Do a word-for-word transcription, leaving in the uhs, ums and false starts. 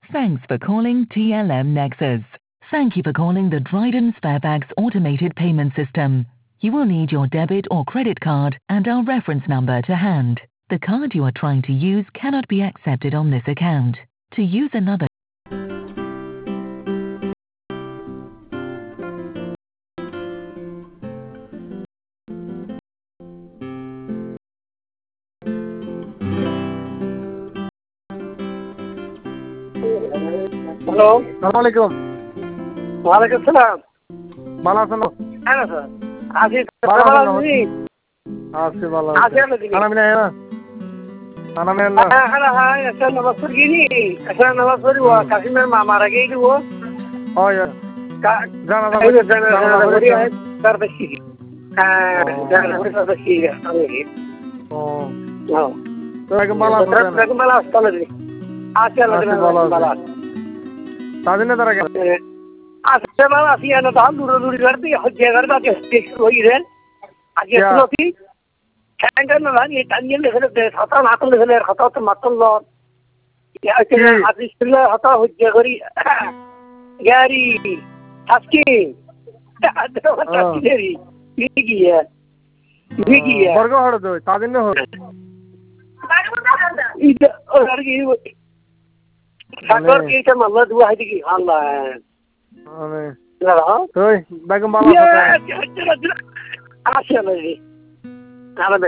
Thanks for calling T L M Nexus. Thank you for calling the Dryden Sparebags automated payment system. You will need your debit or credit card and our reference number to hand. The card you are trying to use cannot be accepted on this account. To use another hello, সালাম আলাইকুম। ওয়ালাইকুম সালাম। ভালো আছেন? হ্যাঁ sir, আছি। ভালো ভালো আছেন? আছি। আছি ভালো আছি আছি। আমরা দিদি। খানা পিনা হ্যাঁ খানা পিনা না হ্যাঁ হ্যাঁ হ্যাঁ একটা নামাজ পড়ি গিনি একটা নামাজ পড়ি ও কাশিমের মা মারা গিয়ে দিব হয় জানা ওই যে জানা জানা জানা পড়ি করে তার বেশি হ্যাঁ জানা পড়ি তার বেশি ও ও তো একদম ভালো আছেন তার একদম ভালো আছে তাহলে আছি আল্লাহ আছি, দিলে ভালো ভালো আছি। আছে তাদিনে তারা কেন আজকে ভালো আছি না তো দূরে দূরে করতে হচ্ছে করতে আজকে শুরু হয়ে গেল আজকে क्या? শুনছি Kangen na lang, itanyan na sila, hata natin na sila, hata tumatong lo. Ya, kaya atis sila, hata hujja gari, gari, haski. Ada orang haski dari, bigi ya, bigi ya. বর্গ হড় তো তাদিনে হড় Ida orang ini, sakor kita malah dua hari lagi, Allah. মানে Nah, তুই বেগম ভালো ya, আছেন? jelas jelas, asyik lagi. Kalau